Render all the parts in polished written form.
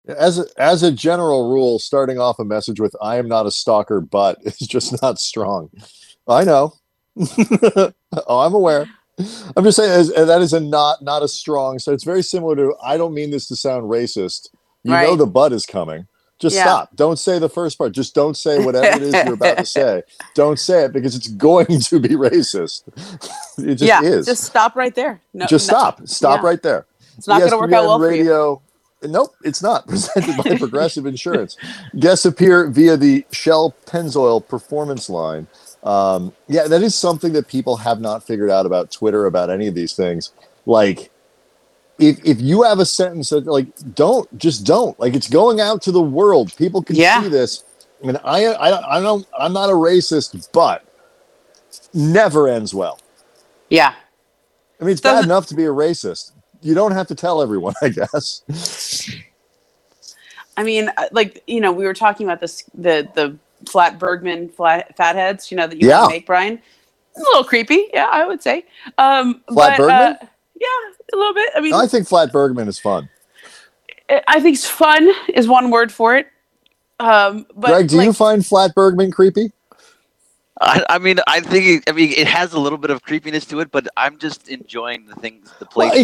As a general rule, starting off a message with "I am not a stalker, but" is just not strong. I know. Oh, I'm aware. I'm just saying that is a not a strong. So it's very similar to I don't mean this to sound racist. You know Right. the but is coming. Just Yeah. stop. Don't say the first part. Just don't say whatever it is you're about to say. Don't say it because it's going to be racist. It just Yeah. is. Just stop right there. No, Just no. stop. Stop Yeah. right there. It's not going to work out ESPN well for you. Radio. Nope, it's not. Presented by Progressive Insurance. Guests appear via the Shell Pennzoil Performance line. Yeah, that is something that people have not figured out about Twitter, about any of these things. Like, if you have a sentence that, like, don't. Like, it's going out to the world. People can Yeah. see this. I mean, I'm not a racist, but never ends well. Yeah. I mean, it's bad enough to be a racist. You don't have to tell everyone, I guess. I mean, like, we were talking about this, the flat Bergman fatheads, that you want to make, Brian. It's a little creepy. Yeah, I would say. Flat Bergman? Yeah, a little bit. I mean, I think Flat Bergman is fun. I think fun is one word for it. But Greg, do you find Flat Bergman creepy? I mean, it has a little bit of creepiness to it, but I'm just enjoying the place.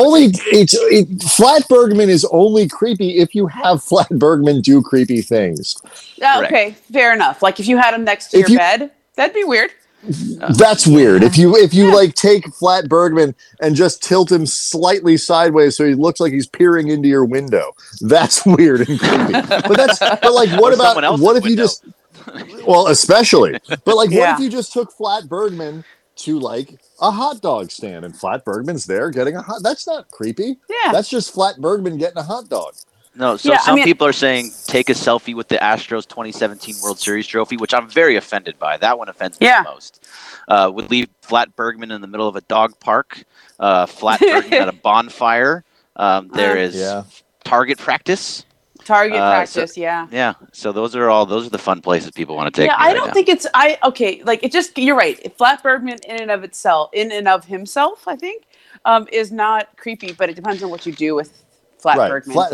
Flat Bergman is only creepy if you have Flat Bergman do creepy things. Okay, fair enough. Like if you had him next to your bed, that'd be weird. That's weird. If you like take Flat Bergman and just tilt him slightly sideways so he looks like he's peering into your window, that's weird and creepy. But like, what if you just? Well, especially. But like, what if you just took Flat Bergman to like a hot dog stand and Flat Bergman's there getting a hot? That's not creepy. Yeah, that's just Flat Bergman getting a hot dog. No, so some people are saying take a selfie with the Astros 2017 World Series trophy, which I'm very offended by. That one offends me the most. Would leave Flat Bergman in the middle of a dog park. Flat Bergman at a bonfire. There is target practice. Target practice, yeah. So those are the fun places people want to take. Yeah, I don't think it's like it just. You're right. Flat Bergman in and of himself, I think, is not creepy, but it depends on what you do with Flat Bergman.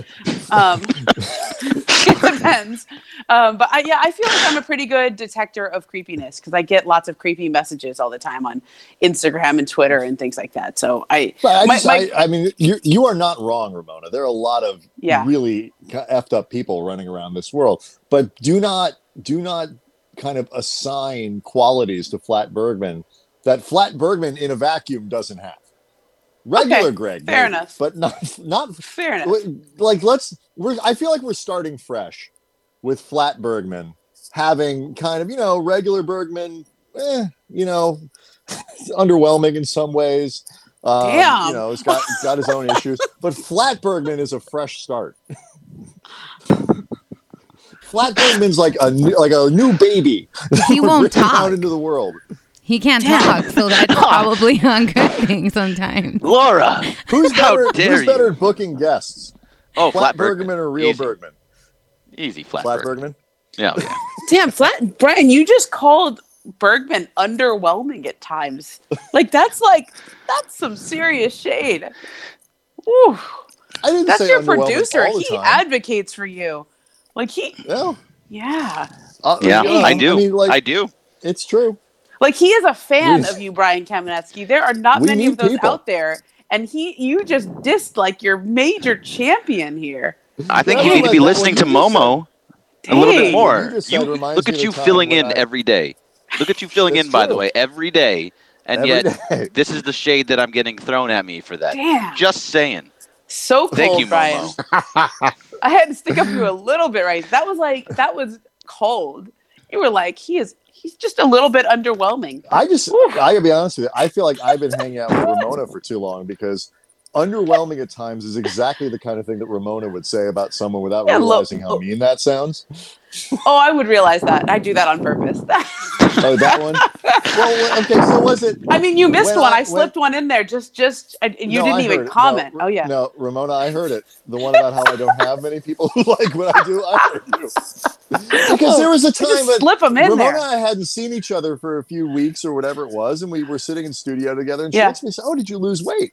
It depends. But I feel like I'm a pretty good detector of creepiness because I get lots of creepy messages all the time on Instagram and Twitter and things like that. So I mean, you are not wrong, Ramona. There are a lot of really effed up people running around this world, but do not kind of assign qualities to Flat Bergman that Flat Bergman in a vacuum doesn't have. Regular Greg, fair enough, but not fair enough. Like I feel like we're starting fresh with Flat Bergman having kind of regular Bergman, underwhelming in some ways. Damn, he's got his own issues, but Flat Bergman is a fresh start. Flat Bergman's like a new baby. He won't talk out into the world. He can't talk, so that's probably a good thing sometimes. Laura, who's better at booking guests? Oh, Flat Bergman or real Bergman? Easy, Flat Bergman. Yeah. Damn, Brian, you just called Bergman underwhelming at times. That's some serious shade. Woo. I didn't That's say your underwhelming producer. all the He time. advocates for you. Yeah. Yeah. I do. I mean, I do. It's true. Like he is a fan of you, Brian Kamenetsky. There are not many of those out there, and you just dissed like your major champion here. I think you need to be listening to Momo a little bit more. Look at you filling in every day. Look at you filling in, by the way, every day, and yet this is the shade that I'm getting thrown at me for that. Damn. Just saying. So cold, Thank you, Brian. Momo. I had to stick up for you a little bit, right? That was cold. You were like, he's just a little bit underwhelming. I gotta be honest with you. I feel like I've been hanging out with Ramona for too long because underwhelming at times is exactly the kind of thing that Ramona would say about someone without realizing how mean that sounds. Oh, I would realize that. I do that on purpose. Oh, that one? Well, okay, so was it... I mean, you missed one. I slipped one in there. You didn't even comment. No, No, Ramona, I heard it. The one about how I don't have many people who like what I do. I heard you. Because there was a time that slip them in Ramona there. and I hadn't seen each other for a few weeks or whatever it was, and we were sitting in studio together, and she asked me, "Oh, did you lose weight?"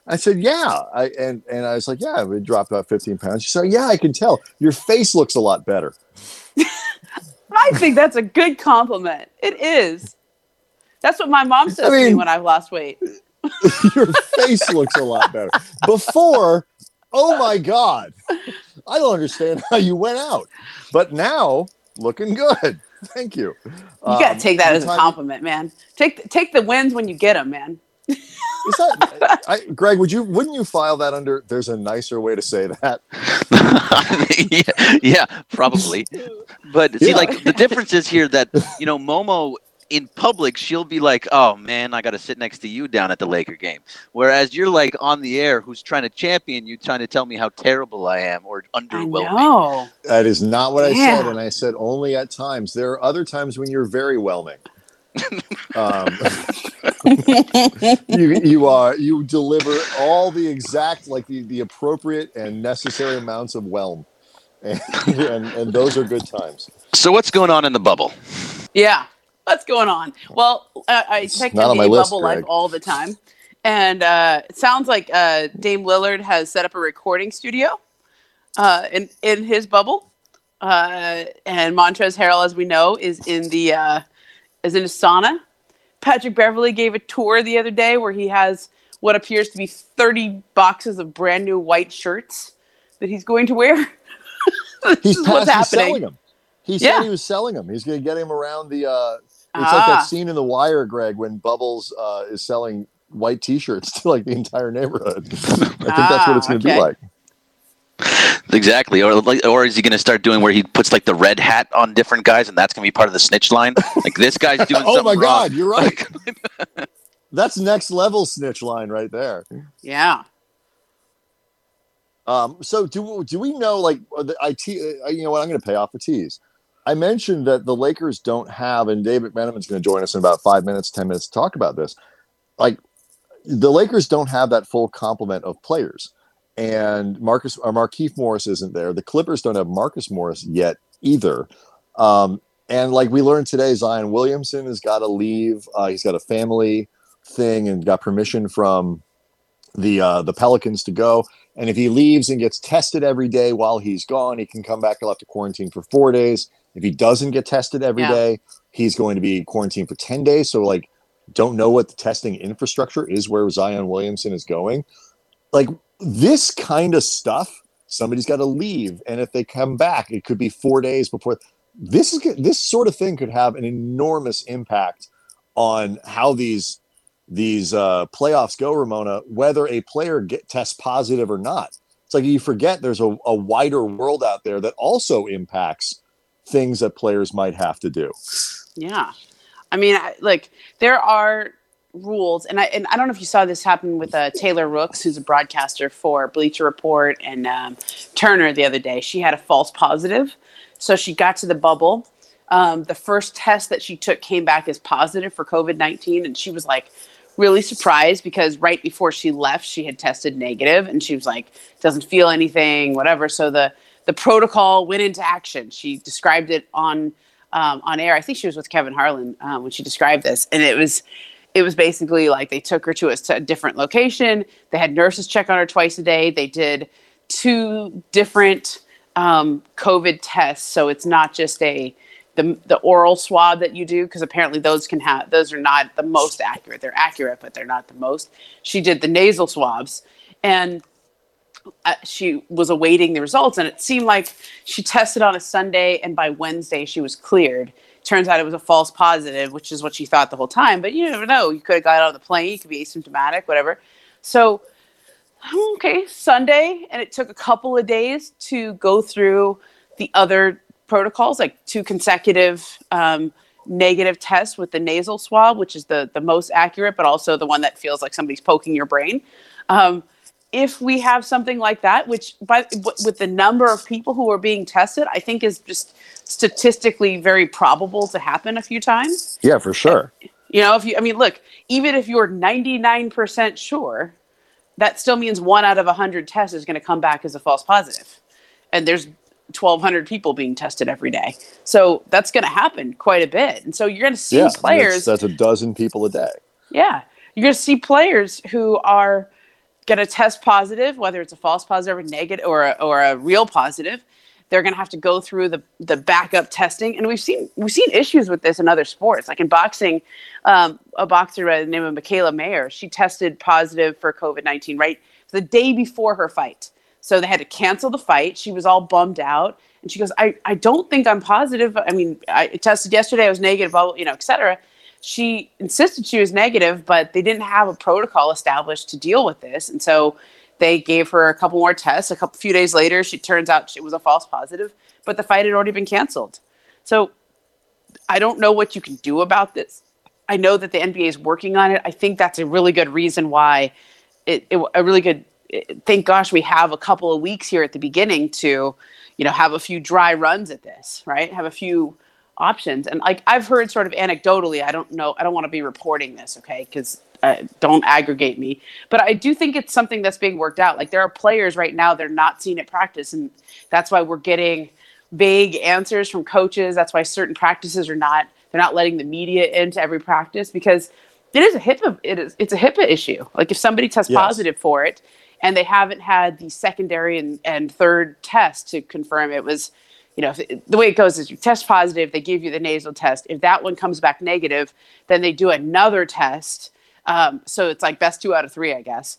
I said, yeah. And I was like, yeah, we dropped about 15 pounds. She said, yeah, I can tell. Your face looks a lot better. I think that's a good compliment. It is. That's what my mom says to me when I've lost weight. Your face looks a lot better. Before, oh my God, I don't understand how you went out. But now, looking good. Thank you. You got to take that as a compliment, man. Take the wins when you get them, man. Is that, Greg? Wouldn't you file that under? There's a nicer way to say that. yeah, probably. But see, like the difference is here that Momo in public, she'll be like, "Oh man, I got to sit next to you down at the Laker game," whereas you're like on the air, who's trying to champion you, trying to tell me how terrible I am or underwhelming. I know. That is not what I said, and I said only at times. There are other times when you're very whelming. You deliver all the exact, like the appropriate and necessary amounts of whelm, and those are good times. So what's going on in the bubble? Yeah, what's going on? Well, I check NBA Bubble Live all the time, and it sounds like Dame Lillard has set up a recording studio in his bubble, and Montrezl Harrell, as we know, is in a sauna. Patrick Beverley gave a tour the other day where he has what appears to be 30 boxes of brand new white shirts that he's going to wear. He's selling them. He said he was selling them. He's going to get him around the. It's like that scene in The Wire, Greg, when Bubbles is selling white T-shirts to like the entire neighborhood. I think that's what it's going to be like. Exactly, or is he going to start doing where he puts like the red hat on different guys, and that's going to be part of the snitch line? Like this guy's doing something wrong. Oh my God, you're right. That's next level snitch line right there. Yeah. So do we know, like, the IT? You know what? I'm going to pay off the tease. I mentioned that the Lakers don't have, and David McMenamin's going to join us in about 10 minutes to talk about this. Like, the Lakers don't have that full complement of players. And Markieff Morris isn't there. The Clippers don't have Marcus Morris yet either. And like we learned today, Zion Williamson has got to leave. He's got a family thing and got permission from the Pelicans to go. And if he leaves and gets tested every day while he's gone, he can come back. He'll have to quarantine for 4 days. If he doesn't get tested every day, he's going to be quarantined for 10 days. So like, don't know what the testing infrastructure is where Zion Williamson is going. Like, this kind of stuff, somebody's got to leave, and if they come back, it could be 4 days before. This sort of thing could have an enormous impact on how these playoffs go, Ramona. Whether a player tests positive or not, it's like you forget there's a wider world out there that also impacts things that players might have to do. Yeah, I mean, there are rules, and I don't know if you saw this happen with Taylor Rooks, who's a broadcaster for Bleacher Report and Turner the other day. She had a false positive, so she got to the bubble. The first test that she took came back as positive for COVID-19, and she was like really surprised because right before she left, she had tested negative, and she was like, doesn't feel anything, whatever. So the protocol went into action. She described it on air. I think she was with Kevin Harlan when she described this, and it was basically like they took her to a different location. They had nurses check on her twice a day. They did 2 different COVID tests. So it's not just the oral swab that you do, because apparently those are not the most accurate. They're accurate, but they're not the most. She did the nasal swabs, and she was awaiting the results. And it seemed like she tested on a Sunday, and by Wednesday she was cleared. Turns out it was a false positive, which is what she thought the whole time. But you never know. You could have got out of the plane. You could be asymptomatic, whatever. So, Sunday. And it took a couple of days to go through the other protocols, like 2 consecutive negative tests with the nasal swab, which is the most accurate, but also the one that feels like somebody's poking your brain. If we have something like that, which with the number of people who are being tested, I think is just statistically very probable to happen a few times. Yeah, for sure. Look, even if you're 99% sure, that still means 1 out of 100 tests is going to come back as a false positive. And there's 1,200 people being tested every day. So that's going to happen quite a bit. And so you're going to see players. That's a dozen people a day. Yeah. You're going to see players who are get a test positive, whether it's a false positive or negative or a real positive, they're going to have to go through the backup testing. And we've seen issues with this in other sports, like in boxing. A boxer by the name of Michaela Mayer, she tested positive for COVID-19 right the day before her fight. So they had to cancel the fight. She was all bummed out. And she goes, I don't think I'm positive. I mean, I tested yesterday. I was negative, et cetera. She insisted she was negative, but they didn't have a protocol established to deal with this. And so they gave her a couple more tests. A few days later, turns out she was a false positive, but the fight had already been canceled. So I don't know what you can do about this. I know that the NBA is working on it. I think that's a really good reason why thank gosh we have a couple of weeks here at the beginning to, have a few dry runs at this, right? Have a few options. And like I've heard sort of anecdotally, I don't know, I don't want to be reporting this, okay? Because don't aggregate me. But I do think it's something that's being worked out. Like there are players right now, they're not seen at practice. And that's why we're getting vague answers from coaches. That's why certain practices they're not letting the media into every practice because it's a HIPAA issue. Like if somebody tests positive for it and they haven't had the secondary and third test to confirm it was, the way it goes is you test positive, they give you the nasal test. If that one comes back negative, then they do another test. So it's like best 2 out of 3, I guess.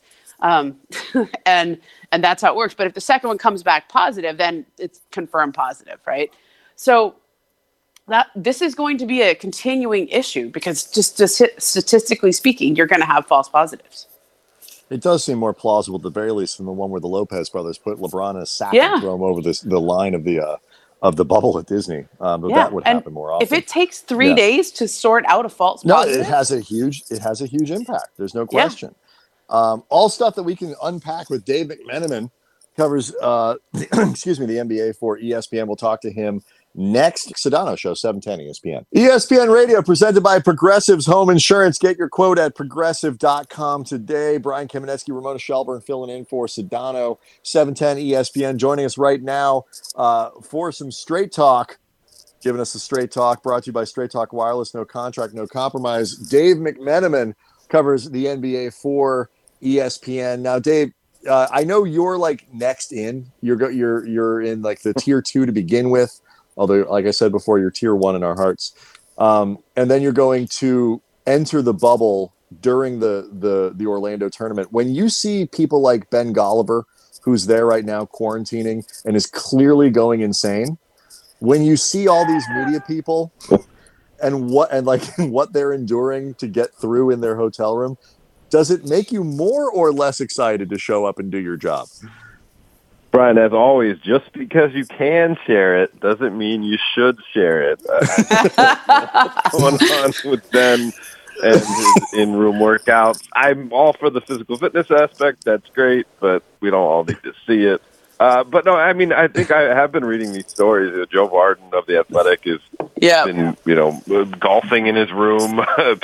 And that's how it works. But if the second one comes back positive, then it's confirmed positive, right? So this is going to be a continuing issue because just statistically speaking, you're going to have false positives. It does seem more plausible, at the very least, than the one where the Lopez brothers put LeBron in a sack and throw him over the line of the bubble at Disney. But that would happen more often. If it takes 3 days to sort out a false positive, it has a huge impact. There's no question. All stuff that we can unpack with Dave McMenamin covers the NBA for ESPN. We'll talk to him next. Sedano Show, 710 ESPN. ESPN Radio, presented by Progressive's Home Insurance. Get your quote at progressive.com today. Brian Kamenetsky, Ramona Shelburne filling in for Sedano, 710 ESPN. Joining us right now for some Straight Talk. Giving us a Straight Talk, brought to you by Straight Talk Wireless. No contract, no compromise. Dave McMenamin covers the NBA for ESPN. Now, Dave, I know you're like next in. You're in like the tier 2 to begin with. Although, like I said before, you're tier 1 in our hearts. And then you're going to enter the bubble during the Orlando tournament. When you see people like Ben Golliver, who's there right now quarantining and is clearly going insane, when you see all these media people and what they're enduring to get through in their hotel room, does it make you more or less excited to show up and do your job? Brian, as always, just because you can share it doesn't mean you should share it. What's going on with Ben and his in-room workouts? I'm all for the physical fitness aspect. That's great, but we don't all need to see it. But no, I mean, I think I have been reading these stories. Joe Varden of The Athletic has been, golfing in his room,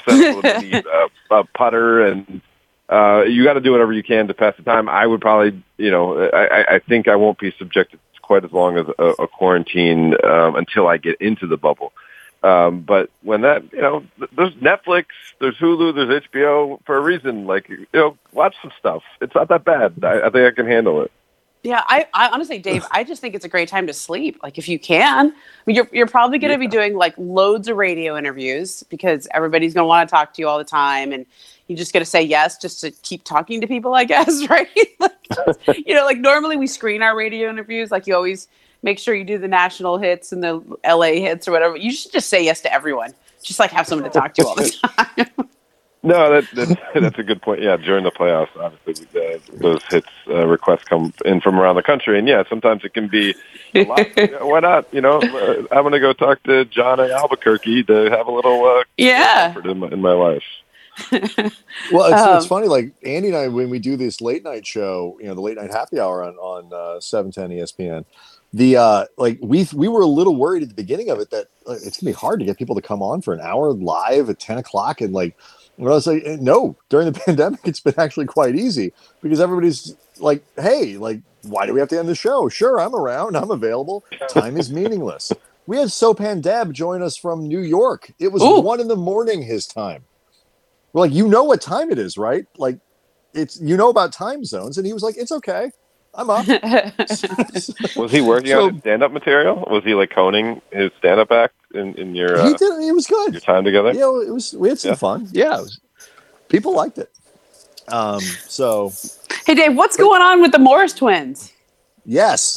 a putter, and you got to do whatever you can to pass the time. I would probably, I think I won't be subjected to quite as long as a quarantine until I get into the bubble. But when that, there's Netflix, there's Hulu, there's HBO for a reason. Like, watch some stuff. It's not that bad. I think I can handle it. Yeah, I honestly, Dave, I just think it's a great time to sleep. Like if you can, I mean, you're probably going to be doing like loads of radio interviews because everybody's going to want to talk to you all the time. And you just got to say yes just to keep talking to people, I guess, right? Like normally we screen our radio interviews. Like you always make sure you do the national hits and the LA hits or whatever. You should just say yes to everyone. Just like have someone to talk to all the time. No, that's a good point. Yeah, during the playoffs, obviously, those hits requests come in from around the country, and sometimes it can be a lot. Why not? I'm going to go talk to John in Albuquerque to have a little comfort in my life. Well, it's funny. Like Andy and I, when we do this late night show, the late night happy hour on 710 ESPN. We were a little worried at the beginning of it that it's gonna be hard to get people to come on for an hour live at 10 o'clock and like. When I was like, no, during the pandemic, it's been actually quite easy because everybody's like, hey, like, why do we have to end the show? Sure, I'm around. I'm available. Time is meaningless. We had Sopan Deb join us from New York. It was 1 a.m. his time. We're like, what time it is, right? Like, it's about time zones, and he was like, it's okay, I'm up. Was he working on his stand-up material? Was he like honing his stand-up act in your? He did. It was good. Your time together. Yeah, it was. We had some fun. Yeah, people liked it. So, hey Dave, what's going on with the Morris twins? Yes.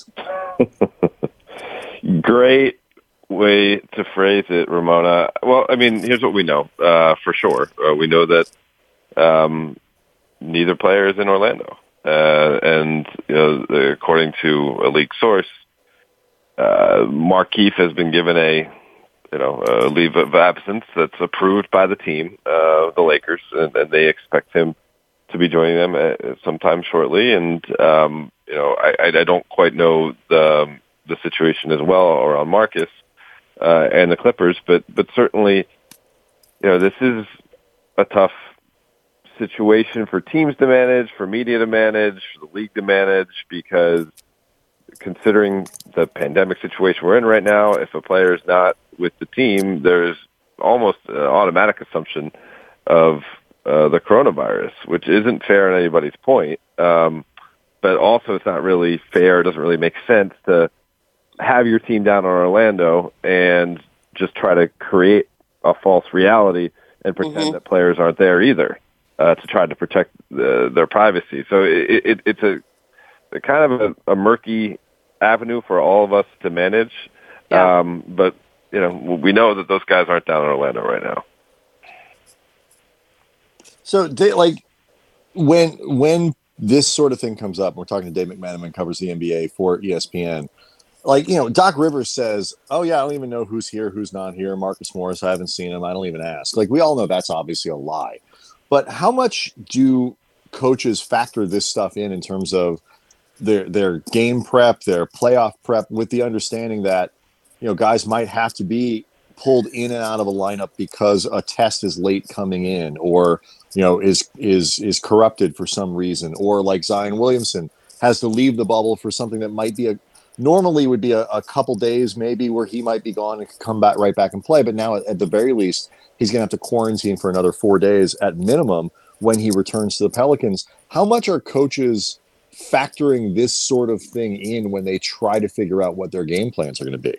Great way to phrase it, Ramona. Well, I mean, here's what we know for sure. We know that neither player is in Orlando. And according to a league source, Markieff has been given a leave of absence that's approved by the team, the Lakers, and they expect him to be joining them sometime shortly. And I don't quite know the situation as well around Marcus and the Clippers, but certainly, this is a tough situation for teams to manage, for media to manage, for the league to manage, because considering the pandemic situation we're in right now, if a player is not with the team, there's almost an automatic assumption of the coronavirus, which isn't fair on anybody's point. But also it's not really fair. It doesn't really make sense to have your team down in Orlando and just try to create a false reality and pretend that players aren't there either. To try to protect their privacy. So it's a kind of a murky avenue for all of us to manage. Yeah. But, we know that those guys aren't down in Orlando right now. So, when this sort of thing comes up, we're talking to Dave McManaman, covers the NBA for ESPN. Doc Rivers says, oh, yeah, I don't even know who's here, who's not here. Marcus Morris, I haven't seen him. I don't even ask. We all know that's obviously a lie. But how much do coaches factor this stuff in terms of their game prep, their playoff prep, with the understanding that, guys might have to be pulled in and out of a lineup because a test is late coming in, or, is corrupted for some reason, or like Zion Williamson has to leave the bubble for something that might be normally would be a couple days maybe where he might be gone and come back right back and play. But now at the very least, he's going to have to quarantine for another 4 days at minimum when he returns to the Pelicans. How much are coaches factoring this sort of thing in when they try to figure out what their game plans are going to be?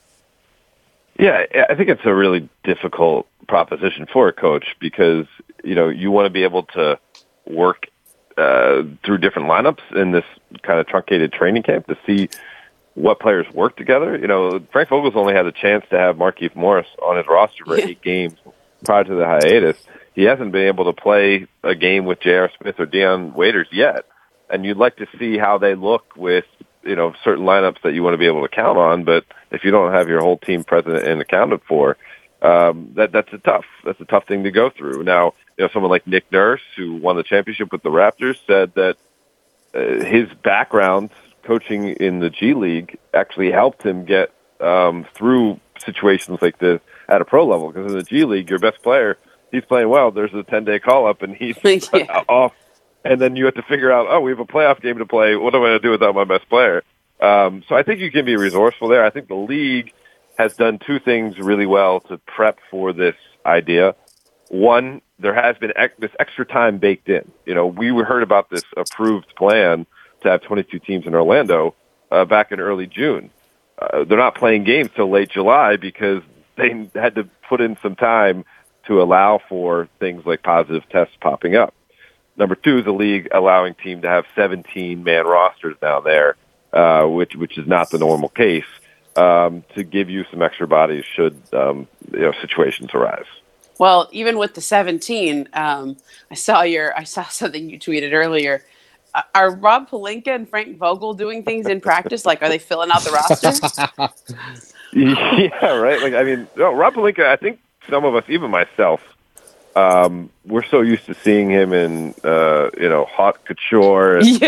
Yeah, I think it's a really difficult proposition for a coach because, you want to be able to work through different lineups in this kind of truncated training camp to see what players work together. Frank Vogel's only had a chance to have Markieff Morris on his roster for 8 games prior to the hiatus. He hasn't been able to play a game with J.R. Smith or Dion Waiters yet. And you'd like to see how they look with, certain lineups that you want to be able to count on. But if you don't have your whole team present and accounted for, that's a tough thing to go through. Now, someone like Nick Nurse, who won the championship with the Raptors, said that his background coaching in the G League actually helped him get through situations like this at a pro level. Because in the G League, your best player, he's playing well. There's a 10-day call-up, and he's off. And then you have to figure out, we have a playoff game to play. What am I going to do without my best player? So I think you can be resourceful there. I think the league has done 2 things really well to prep for this idea. One, there has been this extra time baked in. We heard about this approved plan to have 22 teams in Orlando back in early June. They're not playing games till late July because they had to put in some time to allow for things like positive tests popping up. Number 2 is the league allowing teams to have 17-man rosters down there, which is not the normal case, to give you some extra bodies should situations arise. Well, even with the 17, I saw something you tweeted earlier. Are Rob Pelinka and Frank Vogel doing things in practice? Are they filling out the roster? Yeah, right. Rob Pelinka, I think some of us, even myself, we're so used to seeing him in haute couture and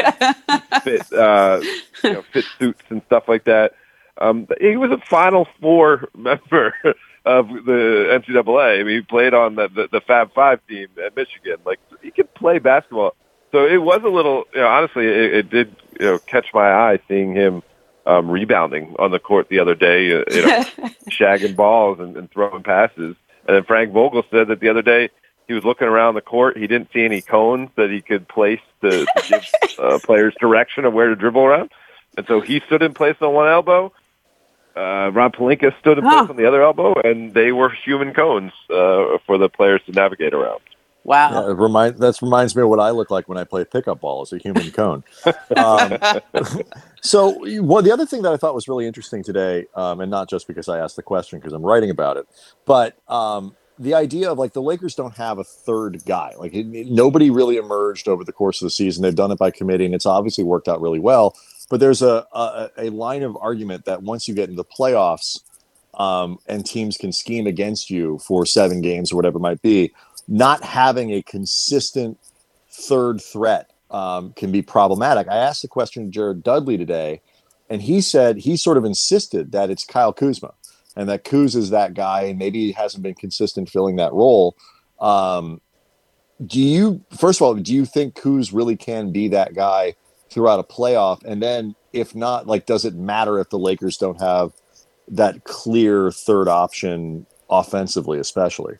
fit suits and stuff like that. He was a Final Four member of the NCAA. He played on the Fab Five team at Michigan. He could play basketball. So it was a little, honestly, it did catch my eye seeing him rebounding on the court the other day, shagging balls and throwing passes. And then Frank Vogel said that the other day he was looking around the court. He didn't see any cones that he could place to give players direction of where to dribble around. And so he stood in place on one elbow. Rob Pelinka stood in place on the other elbow, and they were human cones for the players to navigate around. Wow. Yeah, that reminds me of what I look like when I play pickup ball as a human cone. So the other thing that I thought was really interesting today, and not just because I asked the question because I'm writing about it, but the idea of like the Lakers don't have a third guy. Like nobody really emerged over the course of the season. They've done it by committee, and it's obviously worked out really well. But there's a line of argument that once you get into the playoffs and teams can scheme against you for 7 games or whatever it might be, not having a consistent third threat can be problematic. I asked the question to Jared Dudley today, and he said he sort of insisted that it's Kyle Kuzma and that Kuz is that guy, and maybe he hasn't been consistent filling that role. First of all, do you think Kuz really can be that guy throughout a playoff? And then if not, like, does it matter if the Lakers don't have that clear third option offensively, especially?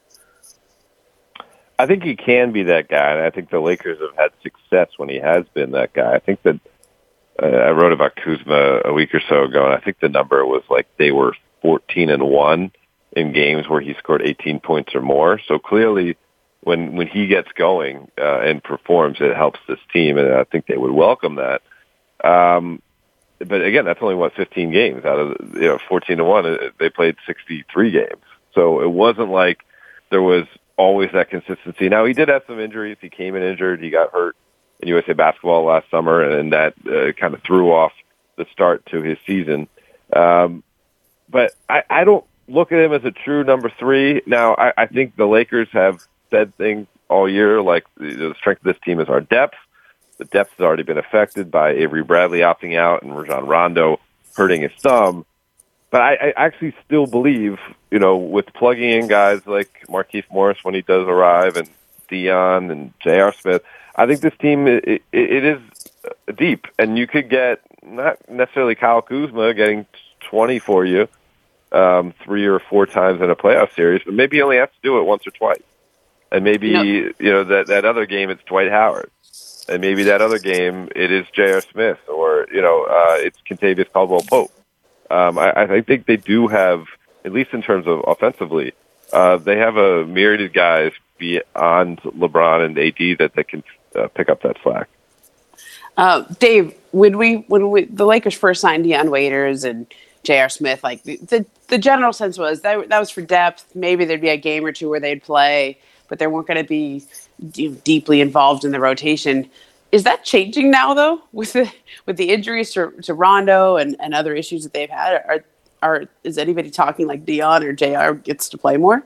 I think he can be that guy, and I think the Lakers have had success when he has been that guy. I think that I wrote about Kuzma a week or so ago, and I think the number was like they were 14-1 in games where he scored 18 points or more. So clearly, when he gets going and performs, it helps this team, and I think they would welcome that. But again, that's only 15 games out of 14-1. They played 63 games, so it wasn't like there was always that consistency. Now, he did have some injuries. He came in injured. He got hurt in USA Basketball last summer, and that kind of threw off the start to his season. But I don't look at him as a true number 3. Now, I think the Lakers have said things all year like the strength of this team is our depth. The depth has already been affected by Avery Bradley opting out and Rajon Rondo hurting his thumb. But I actually still believe, with plugging in guys like Markieff Morris when he does arrive, and Dion and J.R. Smith, I think this team, it is deep. And you could get, not necessarily Kyle Kuzma getting 20 for you 3 or 4 times in a playoff series, but maybe he only has to do it once or twice. And maybe, that other game it's Dwight Howard. And maybe that other game it is J.R. Smith, or, it's Kentavious Caldwell-Pope. I think they do have, at least in terms of offensively, they have a myriad of guys beyond LeBron and AD that can pick up that slack. Dave, when the Lakers first signed Deion Waiters and J.R. Smith, like the general sense was that was for depth. Maybe there'd be a game or two where they'd play, but they weren't going to be deeply involved in the rotation. Is that changing now, though, with the injuries to Rondo and other issues that they've had? Is anybody talking like Dion or JR gets to play more?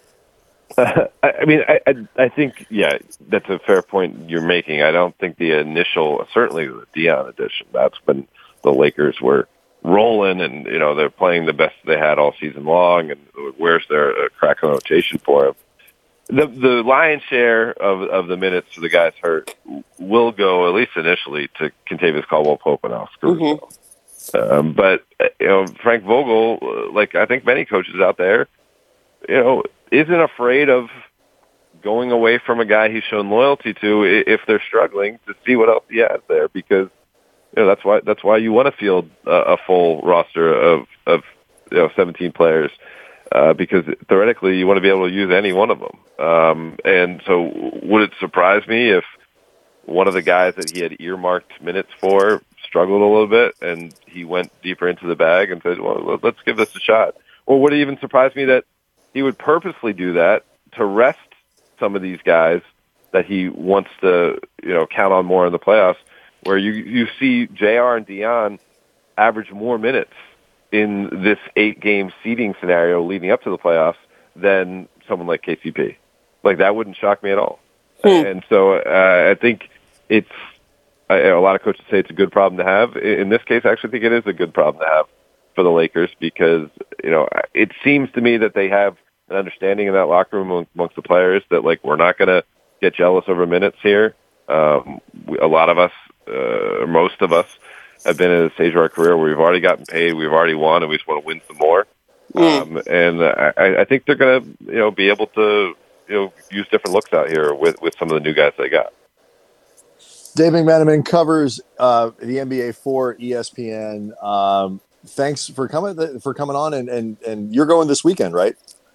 I think, yeah, that's a fair point you're making. I don't think the initial, certainly the Dion addition, that's when the Lakers were rolling and, they're playing the best they had all season long, and where's their crack in rotation for him? The lion's share of the minutes for the guys hurt will go, at least initially, to Kentavious Caldwell-Pope and Oscar Russo. But Frank Vogel, like I think many coaches out there, isn't afraid of going away from a guy he's shown loyalty to if they're struggling, to see what else he has there, because that's why you want to field a full roster of 17 players. Because theoretically you want to be able to use any one of them. And so would it surprise me if one of the guys that he had earmarked minutes for struggled a little bit and he went deeper into the bag and said, well, let's give this a shot? Or would it even surprise me that he would purposely do that to rest some of these guys that he wants to, count on more in the playoffs, where you see JR and Dion average more minutes in this 8-game seeding scenario leading up to the playoffs than someone like KCP. Like, that wouldn't shock me at all. And so I think it's a lot of coaches say it's a good problem to have. In this case, I actually think it is a good problem to have for the Lakers, because, it seems to me that they have an understanding in that locker room amongst the players that, like, we're not going to get jealous over minutes here. A lot of us, or most of us, have been at a stage of our career where we've already gotten paid, we've already won, and we just want to win some more. And I think they're going to, be able to, use different looks out here with some of the new guys they got. Dave McMenamin covers the NBA for ESPN. Thanks for coming on, and you're going this weekend, right?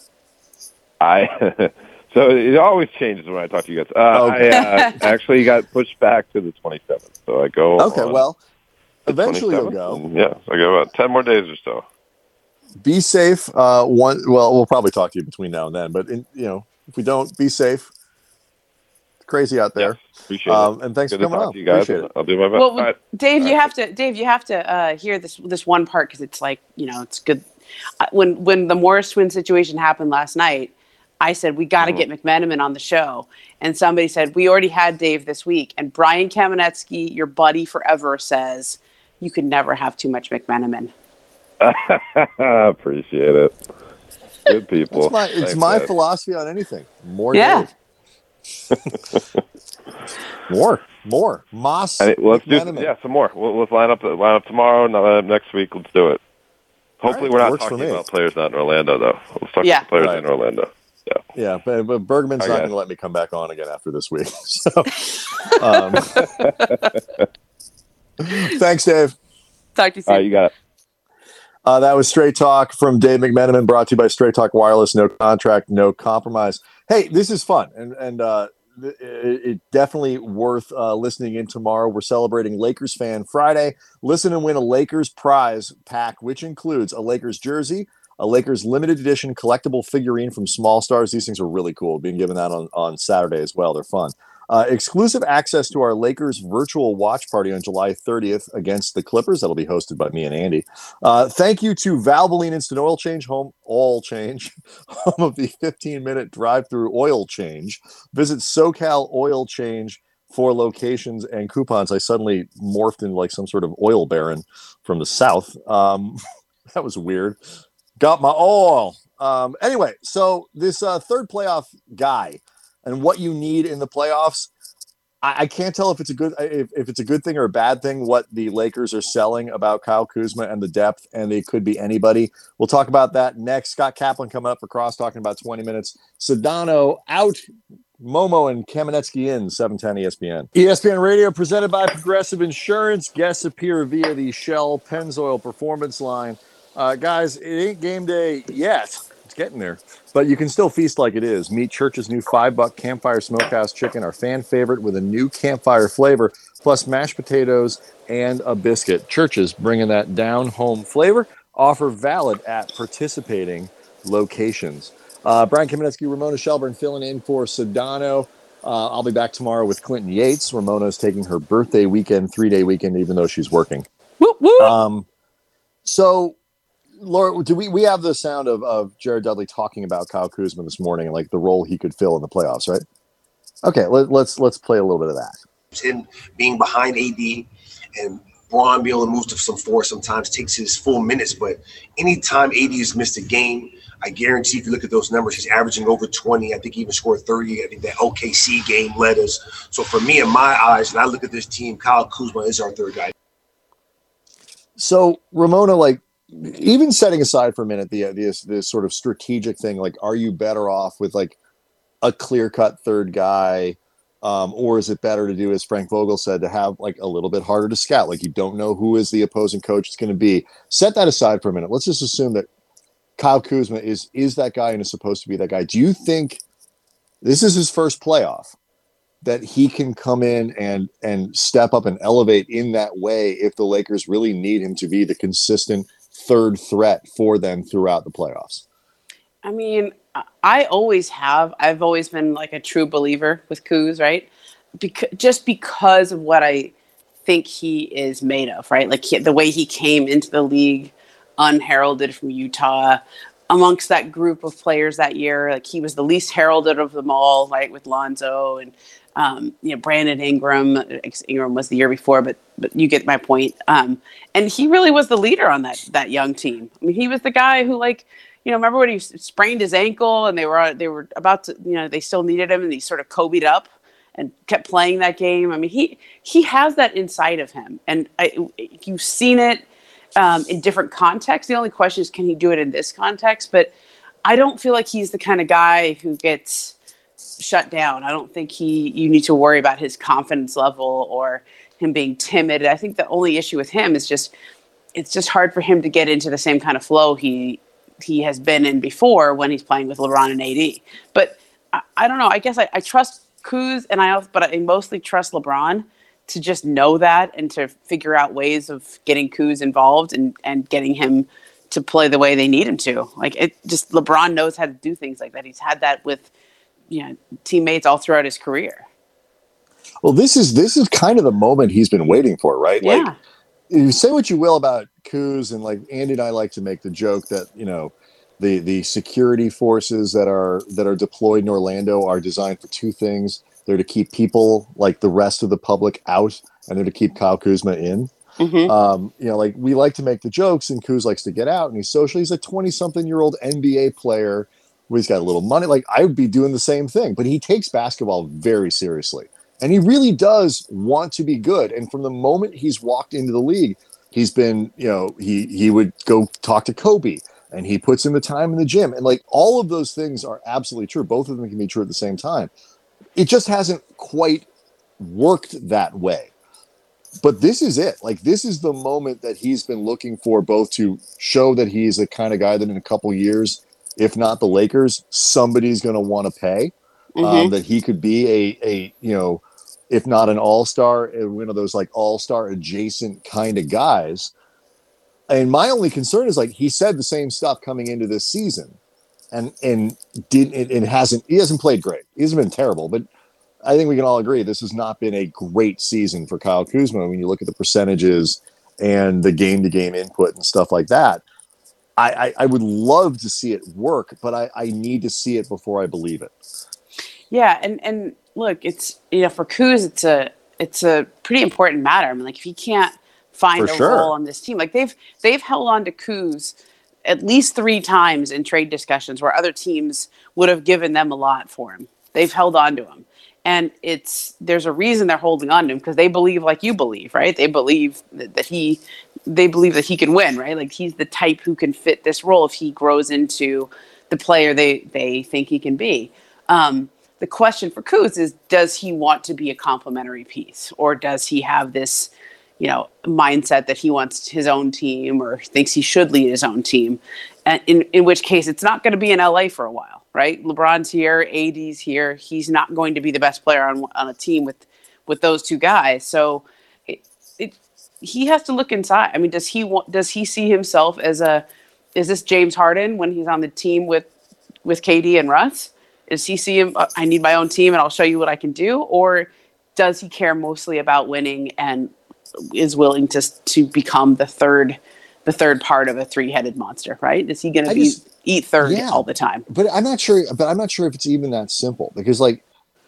So it always changes when I talk to you guys. Okay. I actually got pushed back to the 27th, so I go. Okay, well, eventually you'll go. So I go about 10 more days or so. Be safe. We'll probably talk to you between now and then, but if we don't, be safe. It's crazy out there. Yeah, appreciate it. And thanks Good for coming on. You guys. Appreciate it. I'll do my best. Well, right. Dave, you have to hear this one part because it's like it's good. When the Morris twin situation happened last night, I said we got to get McMenamin on the show, and somebody said we already had Dave this week, and Brian Kamenetsky, your buddy forever, says you could never have too much McMenamin. Appreciate it. Good people. It's my philosophy on anything. More Dave. more. Moss. Let's do some more. Let's line up tomorrow. Next week, let's do it. Hopefully, we're not talking about players not in Orlando, though. Let's talk about players in Orlando. Yeah, but Bergman's not going to let me come back on again after this week. So, thanks, Dave. Talk to you soon. All right, you got it. That was Straight Talk from Dave McMenamin, brought to you by Straight Talk Wireless. No contract, no compromise. Hey, this is fun, and it definitely worth listening in tomorrow. We're celebrating Lakers Fan Friday. Listen and win a Lakers prize pack, which includes a Lakers jersey, a Lakers limited edition collectible figurine from Small Stars. These things are really cool. Being given that on Saturday as well. They're fun. Exclusive access to our Lakers virtual watch party on July 30th against the Clippers. That'll be hosted by me and Andy. Thank you to Valvoline Instant Oil Change, home of the 15-minute drive-through oil change. Visit SoCal Oil Change for locations and coupons. I suddenly morphed into like some sort of oil baron from the South. That was weird. Got my oil. Anyway, so this third playoff guy and what you need in the playoffs, I can't tell if it's a good thing or a bad thing. What the Lakers are selling about Kyle Kuzma and the depth, and they could be anybody. We'll talk about that next. Scott Kaplan coming up for Cross talking about 20 minutes. Sedano out. Momo and Kamenetsky in 710 ESPN. ESPN Radio presented by Progressive Insurance. Guests appear via the Shell Pennzoil Performance line. Guys, it ain't game day yet. It's getting there. But you can still feast like it is. Meet Church's new $5 Campfire Smokehouse Chicken, our fan favorite, with a new campfire flavor, plus mashed potatoes and a biscuit. Church's bringing that down-home flavor. Offer valid at participating locations. Brian Kamenetsky, Ramona Shelburne filling in for Sedano. I'll be back tomorrow with Clinton Yates. Ramona's taking her birthday weekend, 3-day weekend, even though she's working. Whoop, whoop. So, Laura, do we have the sound of Jared Dudley talking about Kyle Kuzma this morning and like the role he could fill in the playoffs, right? Okay, let's play a little bit of that. Him being behind AD and Braun being able to move to some four sometimes takes his full minutes, but anytime AD has missed a game, I guarantee if you look at those numbers, he's averaging over 20. I think he even scored 30. I think that OKC game led us. So for me, in my eyes, when I look at this team, Kyle Kuzma is our third guy. So, Ramona, like, even setting aside for a minute this sort of strategic thing, like, are you better off with like a clear-cut third guy, or is it better to do, as Frank Vogel said, to have like a little bit harder to scout? Like, you don't know who is the opposing coach is going to be. Set that aside for a minute. Let's just assume that Kyle Kuzma is that guy and is supposed to be that guy. Do you think this is his first playoff, that he can come in and step up and elevate in that way if the Lakers really need him to be the consistent third threat for them throughout the playoffs? I mean, I've always been like a true believer with Kuz, right? Because of what I think he is made of, right? Like the way he came into the league unheralded from Utah amongst that group of players that year. Like he was the least heralded of them all, right? With Lonzo and, Brandon Ingram. Ingram was the year before, but you get my point. And he really was the leader on that young team. I mean, he was the guy who, like, remember when he sprained his ankle and they were about to, they still needed him and he sort of Kobe'd up and kept playing that game. I mean, he has that inside of him, and you've seen it in different contexts. The only question is, can he do it in this context? But I don't feel like he's the kind of guy who gets shut down. I don't think you need to worry about his confidence level or him being timid. I think the only issue with him is it's just hard for him to get into the same kind of flow he has been in before when he's playing with LeBron and AD. But I don't know. I guess I trust Kuz, but I mostly trust LeBron to just know that and to figure out ways of getting Kuz involved and getting him to play the way they need him to. Like, it just, LeBron knows how to do things like that. He's had that with, teammates all throughout his career. Well, this is kind of the moment he's been waiting for, right? Yeah. Like, you say what you will about Kuz, and like Andy and I like to make the joke that, the security forces that are deployed in Orlando are designed for two things. They're to keep people like the rest of the public out, and they're to keep Kyle Kuzma in. Mm-hmm. Like we like to make the jokes, and Kuz likes to get out, and he's social. He's a 20-something-year-old NBA player where he's got a little money. Like, I would be doing the same thing, but he takes basketball very seriously, and he really does want to be good. And from the moment he's walked into the league, he's been, he would go talk to Kobe, and he puts in the time in the gym, and like all of those things are absolutely true. Both of them can be true at the same time. It just hasn't quite worked that way. But this is it. Like, this is the moment that he's been looking for, both to show that he's the kind of guy that in a couple years, if not the Lakers, somebody's going to want to pay, that he could be a if not an all-star, one of those like all-star adjacent kind of guys. And my only concern is, like, he said the same stuff coming into this season, and he hasn't played great. He hasn't been terrible, but I think we can all agree this has not been a great season for Kyle Kuzma when you look at the percentages and the game-to-game input and stuff like that. I would love to see it work, but I need to see it before I believe it. Yeah, and look, it's for Kuz, it's a pretty important matter. I mean, like, if he can't find role on this team, like they've held on to Kuz at least 3 times in trade discussions where other teams would have given them a lot for him. They've held on to him. And there's a reason they're holding on to him, because they believe, like you believe, right? They believe that he can win, right? Like, he's the type who can fit this role if he grows into the player they think he can be. The question for Kuz is, does he want to be a complementary piece, or does he have this, mindset that he wants his own team or thinks he should lead his own team? And in which case, it's not going to be in LA for a while, right? LeBron's here, AD's here. He's not going to be the best player on a team with those two guys. So he has to look inside. I mean, does he see himself as is this James Harden when he's on the team with KD and Russ? Does he see him, I need my own team and I'll show you what I can do? Or does he care mostly about winning and is willing to become the third part of a 3-headed monster, right? Is he going to eat third all the time? But I'm not sure if it's even that simple, because like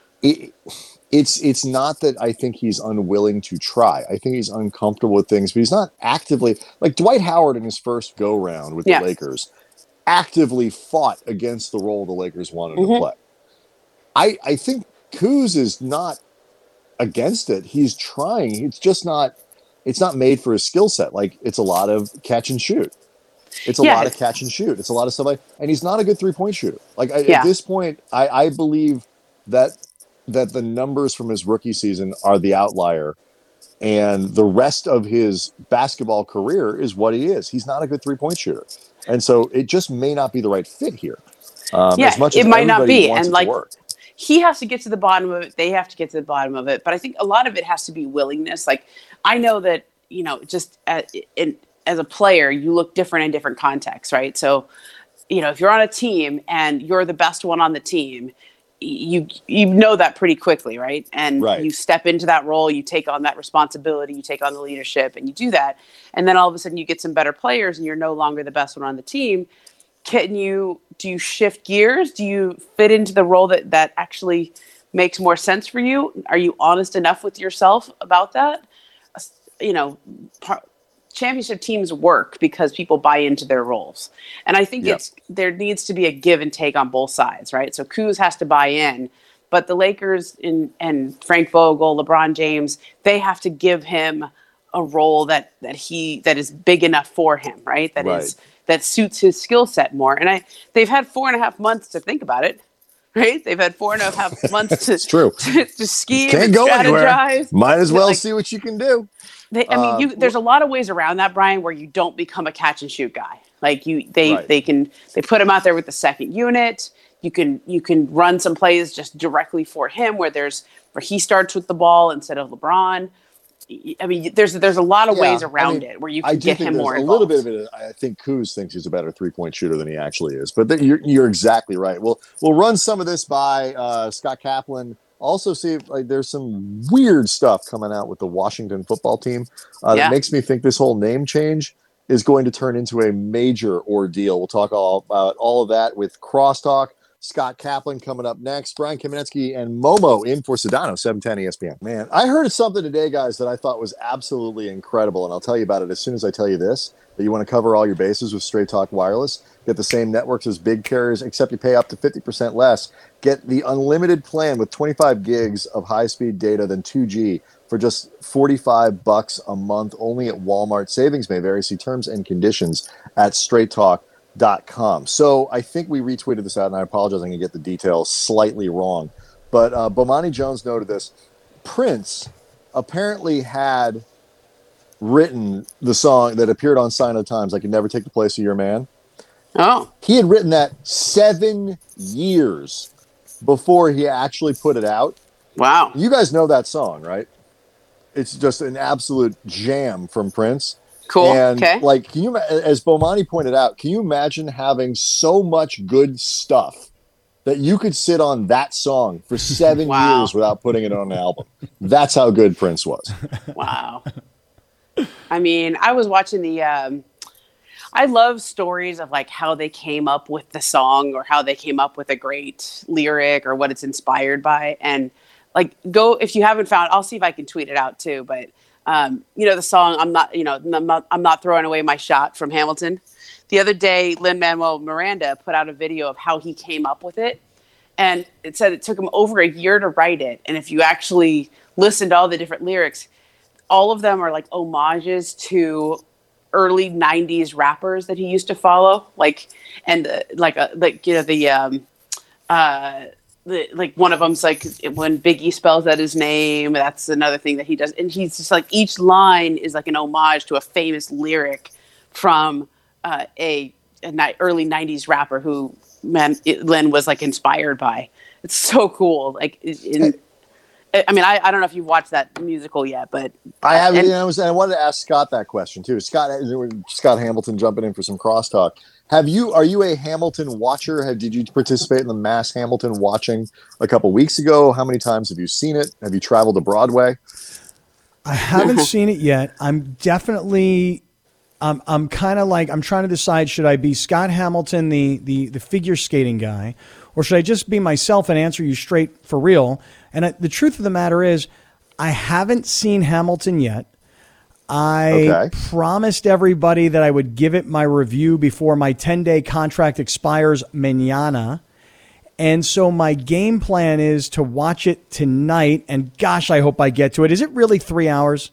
it's not that I think he's unwilling to try. I think he's uncomfortable with things, but he's not actively, like Dwight Howard in his first go round with the Lakers actively fought against the role the Lakers wanted to play. I think Kuz is not against it. He's trying. It's not made for his skill set. Like, it's a lot of catch and shoot. It's a lot of catch and shoot. It's a lot of stuff and he's not a good 3-point shooter. Like, at this point, I believe that the numbers from his rookie season are the outlier, and the rest of his basketball career is what he is. He's not a good 3-point shooter. And so it just may not be the right fit here. As much as it might not be. And like, work. He has to get to the bottom of it. They have to get to the bottom of it. But I think a lot of it has to be willingness. Like, I know that, just as a player, you look different in different contexts, right? So, if you're on a team and you're the best one on the team, you know that pretty quickly, right? And you step into that role, you take on that responsibility, you take on the leadership, and you do that. And then all of a sudden you get some better players and you're no longer the best one on the team. Do you shift gears? Do you fit into the role that actually makes more sense for you? Are you honest enough with yourself about that? Championship teams work because people buy into their roles. And I think there needs to be a give and take on both sides, right? So Kuz has to buy in, but the Lakers and Frank Vogel, LeBron James, they have to give him a role that is big enough for him, right? That suits his skill set more. And they've had 4.5 months to think about it. right? They've had 4.5 months to, It's true. to scheme Can't and go anywhere. strategize. Might as well Like, see what you can do. there's a lot of ways around that, Brian, where you don't become a catch and shoot guy. Like they put him out there with the second unit. You can run some plays just directly for him where he starts with the ball instead of LeBron. I mean, there's a lot of ways around it where you can get him more involved. A little bit of it. I think Kuz thinks he's a better 3-point shooter than he actually is. But you're exactly right. We'll run some of this by Scott Kaplan. Also, see if there's some weird stuff coming out with the Washington football team that makes me think this whole name change is going to turn into a major ordeal. We'll talk all about all of that with Crosstalk. Scott Kaplan coming up next. Brian Kamenetsky and Momo in for Sedano, 710 ESPN. Man, I heard something today, guys, that I thought was absolutely incredible, and I'll tell you about it as soon as I tell you this, that you want to cover all your bases with Straight Talk Wireless. Get the same networks as big carriers, except you pay up to 50% less. Get the unlimited plan with 25 gigs of high-speed data than 2G for just $45 a month, only at Walmart. Savings may vary. See terms and conditions at straighttalk.com. So I think we retweeted this out, and I apologize, I'm going to get the details slightly wrong. But Bomani Jones noted this. Prince apparently had written the song that appeared on Sign of the Times, I Can Never Take the Place of Your Man. Oh. He had written that 7 years before he actually put it out. Wow. You guys know that song, right? It's just an absolute jam from Prince. Cool. And okay. Can you, as Bomani pointed out, can you imagine having so much good stuff that you could sit on that song for 7 years without putting it on an album? That's how good Prince was. Wow. I mean, I was watching I love stories of how they came up with the song or how they came up with a great lyric or what it's inspired by. And if you haven't found, I'll see if I can tweet it out too, but the song I'm not throwing away my shot from Hamilton. The other day, Lin-Manuel Miranda put out a video of how he came up with it. And it said it took him over a year to write it. And if you actually listen to all the different lyrics, all of them are homages to early 90s rappers that he used to follow. One of them's when Biggie spells out his name, that's another thing that he does. And he's just each line is an homage to a famous lyric from a early 90s rapper who Len was inspired by. It's so cool. I mean, I don't know if you've watched that musical yet, but I have. And I wanted to ask Scott that question too. Scott Hamilton jumping in for some crosstalk. Are you a Hamilton watcher? Did you participate in the mass Hamilton watching a couple weeks ago? How many times have you seen it? Have you traveled to Broadway? I haven't seen it yet. I'm definitely. I'm kind of I'm trying to decide, should I be Scott Hamilton, the figure skating guy, or should I just be myself and answer you straight for real? And the truth of the matter is, I haven't seen Hamilton yet. I promised everybody that I would give it my review before my 10-day contract expires mañana. And so my game plan is to watch it tonight. And gosh, I hope I get to it. Is it really 3 hours?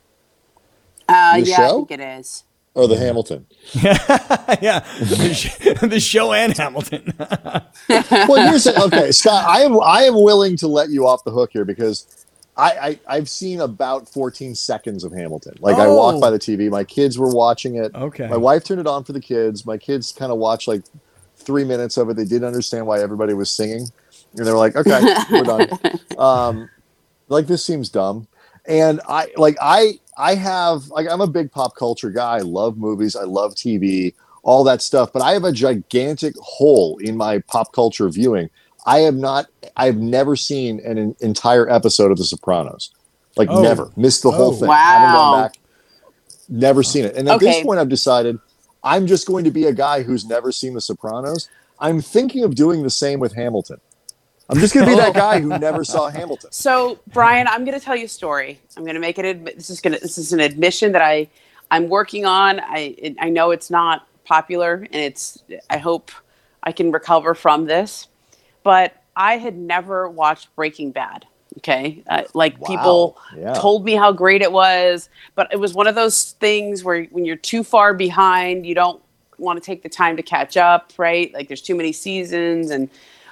I think it is. Or the Hamilton. Yeah. The show and Hamilton. Well, here's it. Okay, Scott, I am willing to let you off the hook here because I've seen about 14 seconds of Hamilton. I walked by the TV. My kids were watching it. Okay. My wife turned it on for the kids. My kids kind of watched 3 minutes of it. They didn't understand why everybody was singing. And they were like, okay, we're done. This seems dumb. And I'm a big pop culture guy. I love movies. I love TV, all that stuff. But I have a gigantic hole in my pop culture viewing. I've never seen an entire episode of The Sopranos. Never. Missed the whole thing. Wow. Haven't gone back. Never seen it. And at this point, I've decided I'm just going to be a guy who's never seen The Sopranos. I'm thinking of doing the same with Hamilton. I'm just going to be that guy who never saw Hamilton. So, Brian, I'm going to tell you a story. I'm going to make it. This is an admission that I'm working on. I know it's not popular, and I hope I can recover from this. But I had never watched Breaking Bad. Okay, people told me how great it was, but it was one of those things where when you're too far behind, you don't want to take the time to catch up, right? There's too many seasons, and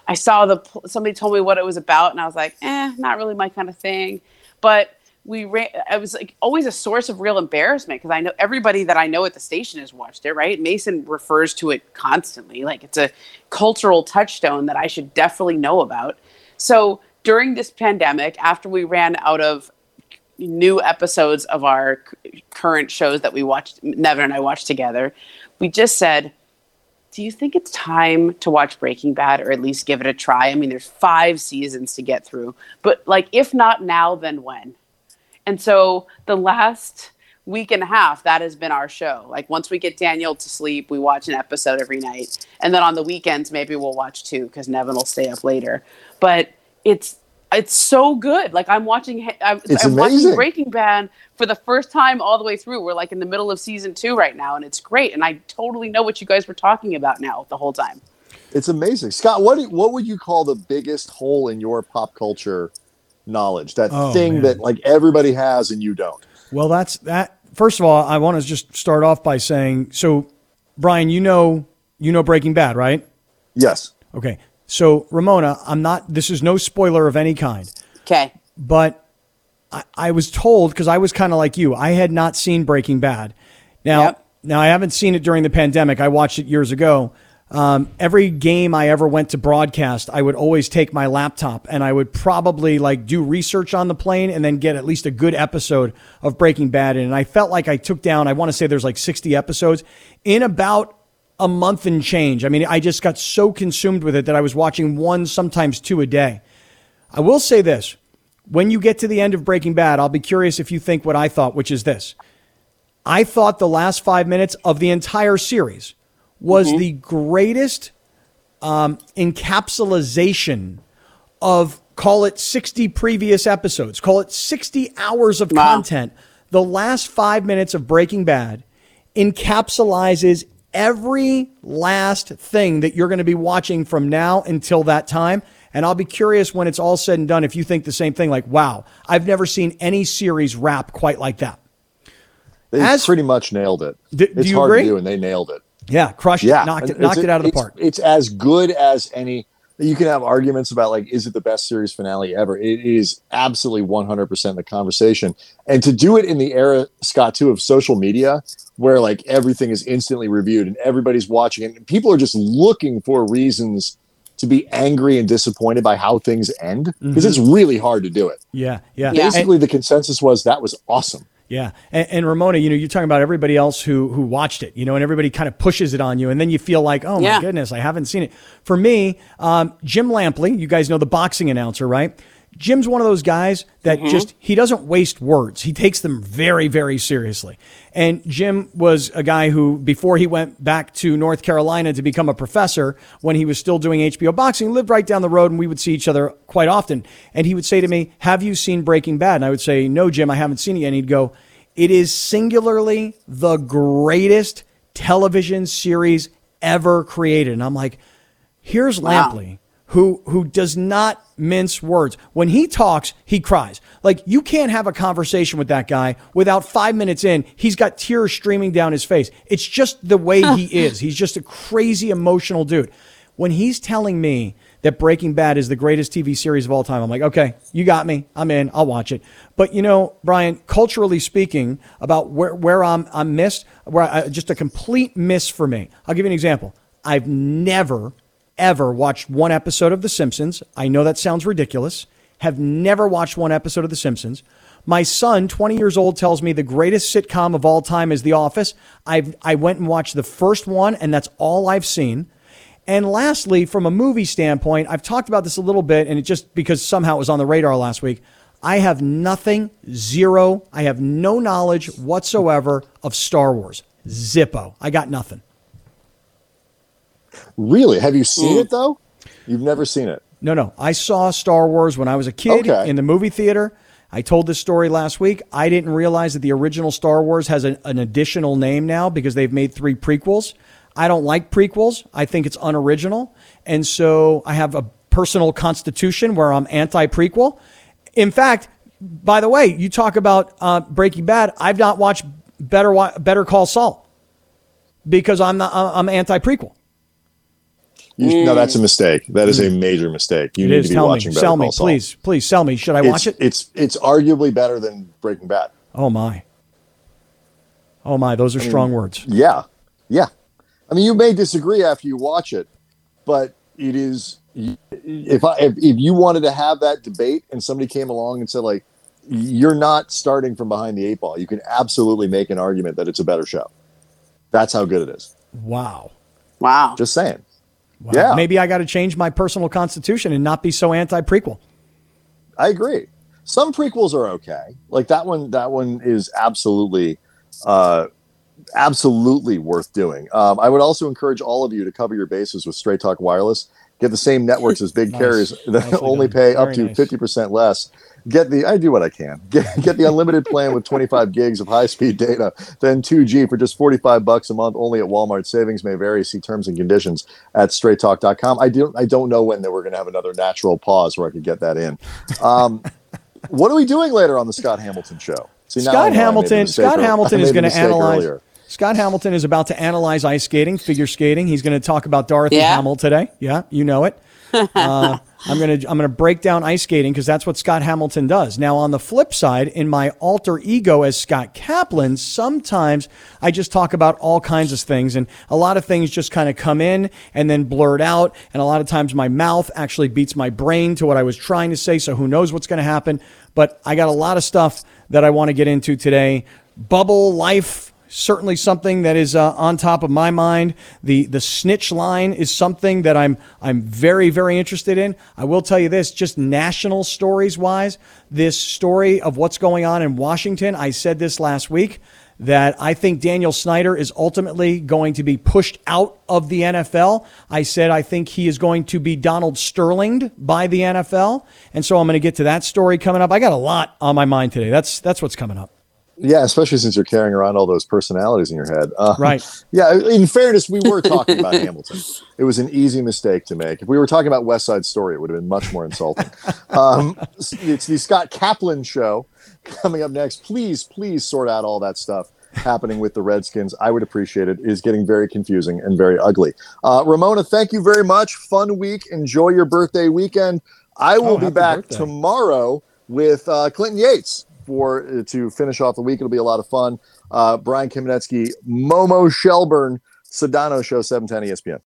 I saw somebody told me what it was about, and I was like, not really my kind of thing. But I was like always a source of real embarrassment because I know everybody that I know at the station has watched it, right? Mason refers to it constantly. Like it's a cultural touchstone that I should definitely know about. So during this pandemic, after we ran out of new episodes of our current shows that we watched, Nevin and I watched together, we just said, do you think it's time to watch Breaking Bad or at least give it a try? I mean, there's 5 seasons to get through, but like, if not now, then when? And so the last week and a half, that has been our show. Like once we get Daniel to sleep, we watch an episode every night. And then on the weekends, maybe we'll watch 2 because Nevin will stay up later. But it's so good. Like I'm watching Breaking Bad for the first time all the way through. We're like in the middle of season 2 right now, and it's great. And I totally know what you guys were talking about now the whole time. It's amazing. Scott, what would you call the biggest hole in your pop culture knowledge? That thing that like everybody has and you don't? Well, that's that. First of all, I want to just start off by saying, so Brian, you know Breaking Bad, right? Yes. Okay. So, Ramona, this is no spoiler of any kind. Okay. But I was told, because I was kind of like you, I had not seen Breaking Bad. Now I haven't seen it during the pandemic. I watched it years ago. Every game I ever went to broadcast, I would always take my laptop and I would probably like do research on the plane and then get at least a good episode of Breaking Bad in. And I felt like I took down, I want to say there's like 60 episodes in about a month and change. I mean, I just got so consumed with it that I was watching 1, sometimes 2 a day. I will say this. When you get to the end of Breaking Bad, I'll be curious if you think what I thought, which is this. I thought the last 5 minutes of the entire series was the greatest encapsulation of, call it 60 previous episodes, call it 60 hours of content. The last 5 minutes of Breaking Bad encapsulizes every last thing that you're going to be watching from now until that time. And I'll be curious when it's all said and done if you think the same thing, like, wow, I've never seen any series wrap quite like that. They pretty much nailed it. It's hard to do, and they nailed it. Yeah, crushed it, knocked it out of the park. It's as good as any. You can have arguments about, like, is it the best series finale ever? It is absolutely 100% the conversation. And to do it in the era, Scott, too, of social media, where, like, everything is instantly reviewed and everybody's watching it, and people are just looking for reasons to be angry and disappointed by how things end, because it's really hard to do it. Yeah. Basically, the consensus was that was awesome. Yeah. And Ramona, you're talking about everybody else who watched it, and everybody kind of pushes it on you. And then you feel like, oh, my goodness, I haven't seen it. For me, Jim Lampley, you guys know the boxing announcer, right? Jim's one of those guys that he doesn't waste words. He takes them very, very seriously. And Jim was a guy who, before he went back to North Carolina to become a professor, when he was still doing HBO boxing, lived right down the road, and we would see each other quite often. And he would say to me, have you seen Breaking Bad? And I would say, no, Jim, I haven't seen it yet. And he'd go, it is singularly the greatest television series ever created. And I'm like, here's Lampley, who does not mince words. When he talks, he cries. Like, you can't have a conversation with that guy without 5 minutes in, he's got tears streaming down his face. It's just the way he is. He's just a crazy emotional dude. When he's telling me that Breaking Bad is the greatest TV series of all time, I'm like, okay, you got me. I'm in. I'll watch it. But, Brian, culturally speaking, about where I'm missed, just a complete miss for me. I'll give you an example. I've never ever watched one episode of The Simpsons. I know that sounds ridiculous. Have never watched one episode of The Simpsons. My son, 20 years old, tells me the greatest sitcom of all time is The Office. I went and watched the first one, and that's all I've seen. And lastly, from a movie standpoint, I've talked about this a little bit, and it just because somehow it was on the radar last week. I have zero. I have no knowledge whatsoever of Star Wars. Zippo. I got nothing. Really? Have you seen it, though? You've never seen it? No. I saw Star Wars when I was a kid in the movie theater. I told this story last week. I didn't realize that the original Star Wars has an additional name now because they've made 3 prequels. I don't like prequels. I think it's unoriginal. And so I have a personal constitution where I'm anti-prequel. In fact, by the way, you talk about Breaking Bad. I've not watched Better Call Saul because I'm anti-prequel. No, that's a mistake. That is a major mistake. You need to be watching Better Call Saul. Please sell me. Should I watch it? It's arguably better than Breaking Bad. Oh my, those are strong words. Yeah. I mean, you may disagree after you watch it, but it is. If you wanted to have that debate and somebody came along and said, like, you're not starting from behind the eight ball, you can absolutely make an argument that it's a better show. That's how good it is. Wow. Just saying. Wow. Yeah. Maybe I got to change my personal constitution and not be so anti-prequel. I agree. Some prequels are okay. Like that one is absolutely worth doing. I would also encourage all of you to cover your bases with Straight Talk Wireless. Get the same networks as big carriers that only pay up to 50% less. I do what I can. Get the unlimited plan with 25 gigs of high-speed data, then 2G for just $45 a month, only at Walmart. Savings may vary. See terms and conditions at straighttalk.com. I don't know when we're going to have another natural pause where I could get that in. What are we doing later on the Scott Hamilton show? Scott Hamilton is going to analyze. Earlier. Scott Hamilton is about to analyze ice skating, figure skating. He's going to talk about Dorothy Hamill today. Yeah, you know it. I'm gonna break down ice skating because that's what Scott Hamilton does. Now, on the flip side, in my alter ego as Scott Kaplan, sometimes I just talk about all kinds of things, and a lot of things just kind of come in and then blurt out, and a lot of times my mouth actually beats my brain to what I was trying to say, so who knows what's going to happen. But I got a lot of stuff that I want to get into today. Bubble life. Certainly something that is on top of my mind. The snitch line is something that I'm very, very interested in. I will tell you this, just national stories wise, this story of what's going on in Washington. I said this last week that I think Daniel Snyder is ultimately going to be pushed out of the NFL. I said I think he is going to be Donald Sterlinged by the NFL. And so I'm going to get to that story coming up. I got a lot on my mind today. That's what's coming up. Yeah, especially since you're carrying around all those personalities in your head. Right. Yeah, in fairness, we were talking about Hamilton. It was an easy mistake to make. If we were talking about West Side Story, it would have been much more insulting. It's the Scott Kaplan show coming up next. Please sort out all that stuff happening with the Redskins. I would appreciate it. It is getting very confusing and very ugly. Ramona, thank you very much. Fun week. Enjoy your birthday weekend. I will be back tomorrow with Clinton Yates. To finish off the week. It'll be a lot of fun. Brian Kamenetsky, Momo Shelburne, Sedano Show, 710 ESPN.